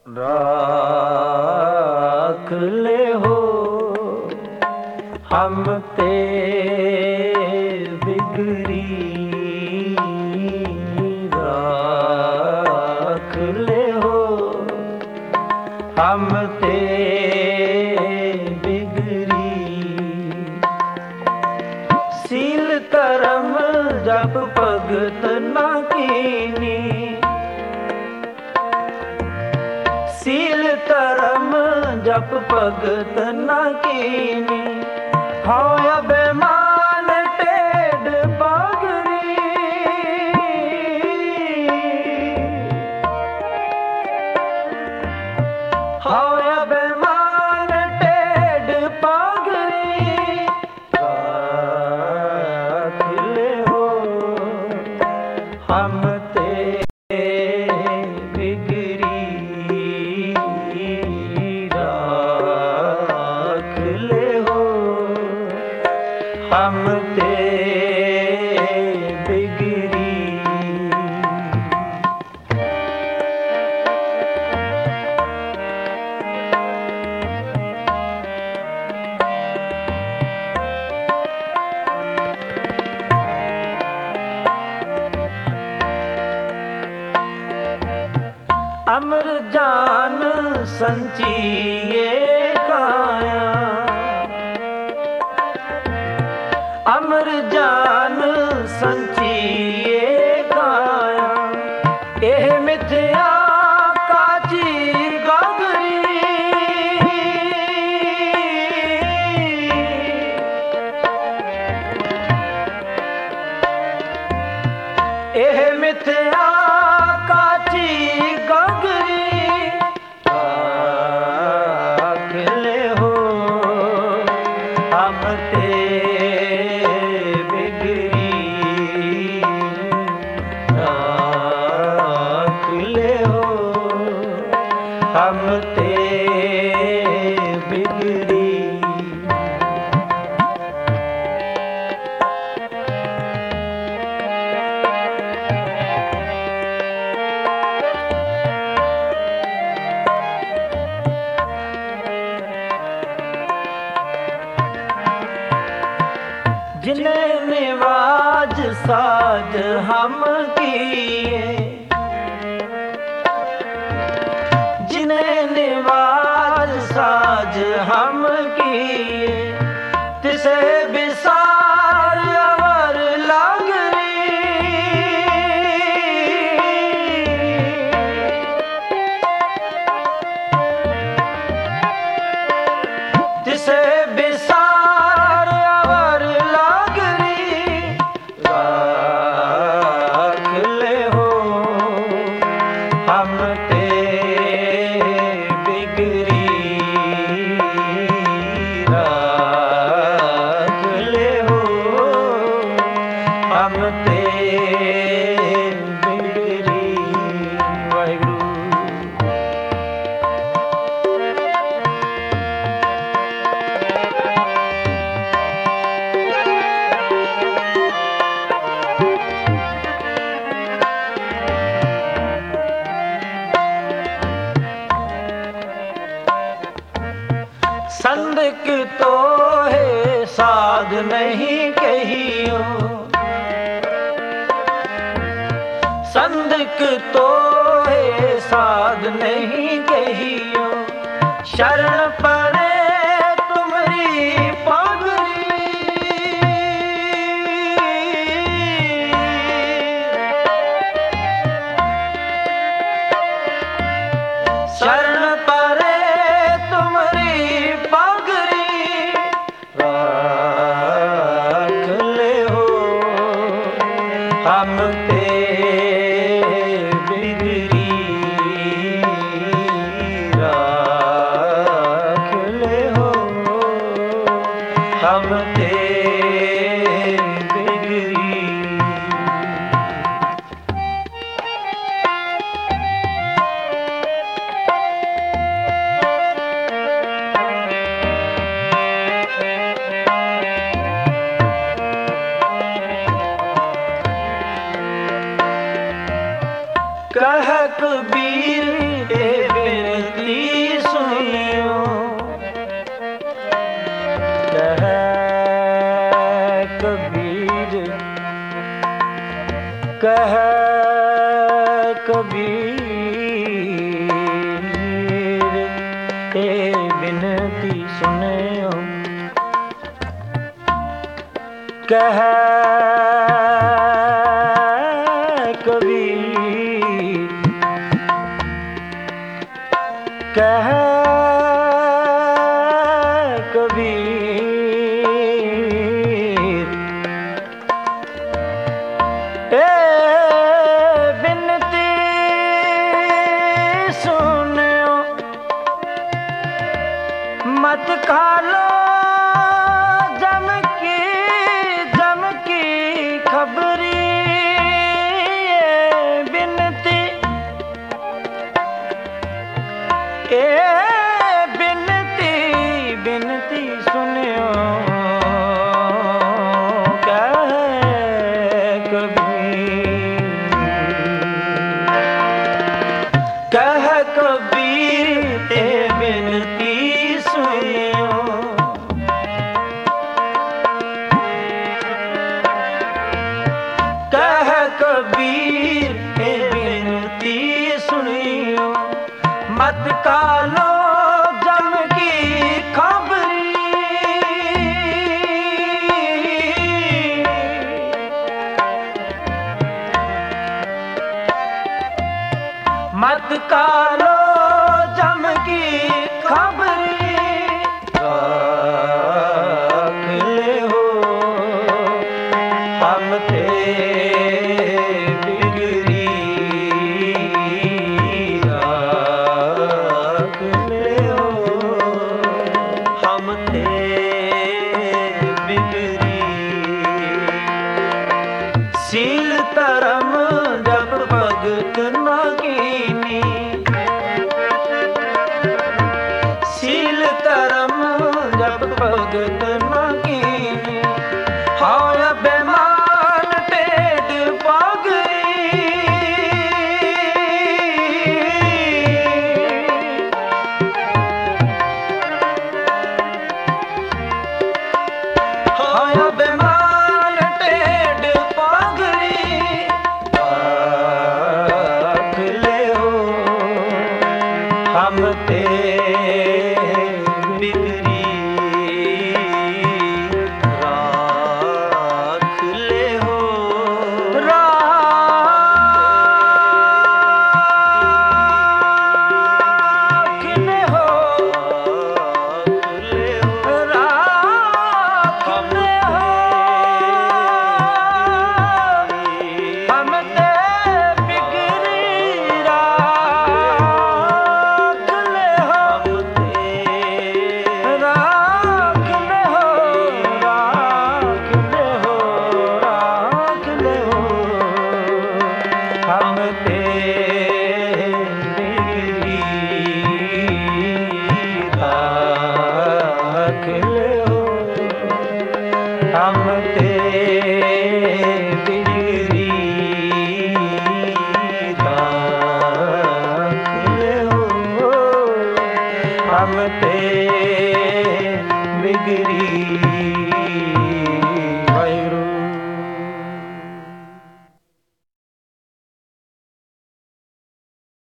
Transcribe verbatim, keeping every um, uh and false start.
राख ले हो हम ते बिगड़ी, राख ले हो हम ते बिगड़ी। सील धर्म जप भगत ना कीनी, सील धर्म जप भगत ना कीनी। होया बेमान टेढ़ बागरी, होया बेमान टेढ़ बागरी। राख ले हो हम ते बिगड़ी, राख ले हो हम ते बिगड़ी। अमर जान संचिए काया, अमर जान संचिए काया। एह मिथ्या काची गागरी, एह मिथ्या काची गागरी। राख ले हो हम ते बिगड़ी, राख ले हो हम ते बिगड़ी। जिने निवाज साज हम किए, जिने निवाज साज हम किए। तिसे बिसार अवर लागरी, तिसे बिसार अवर लागरी। राख ले हो हम ते बिगड़ी, राख ले हो हम ते बिगड़ी। वाहिगुरु। संदक तो है साध नहीं कहियो, संदक तो है साध नहीं कहियो। शरण पड़े तुम्हारी पागरी, शरण पड़े तुम्हारी पागरी। राख ले हो हम ते बिगड़ी, राख ले हो हम ते बिगड़ी। कह कबीर ए बिन कह कबीर कह कबीर ए बिनती सुनियो मत खालो जम की जम की खबरी बिनती ए बिनती बिनती सुनियो कह कबीर कह कबीर ए बिनती सुनियो कह कबीर ए बिनती सुनियो मत कालो जम की खबरी मत कालो जम की खबरी राख ले हो हम ते बिगड़ी राख ले हो हम ते बिगड़ी सील धर्म जब भगत न कीनी सील धर्म जब भगत न कीनी हाय बेमान टेढ़ पागई हाय बेमान टेढ़ पागई राख ले हो हम ते बिगड़ी राख ले हो राख ले हो राख ले हो हम ते बिगड़ी राख ले हो राख ले हो राख ले हो राख ले हो हम ते बिगड़ी राख ले हो हम ते बिगड़ी राख ले हो हम ते बिगड़ी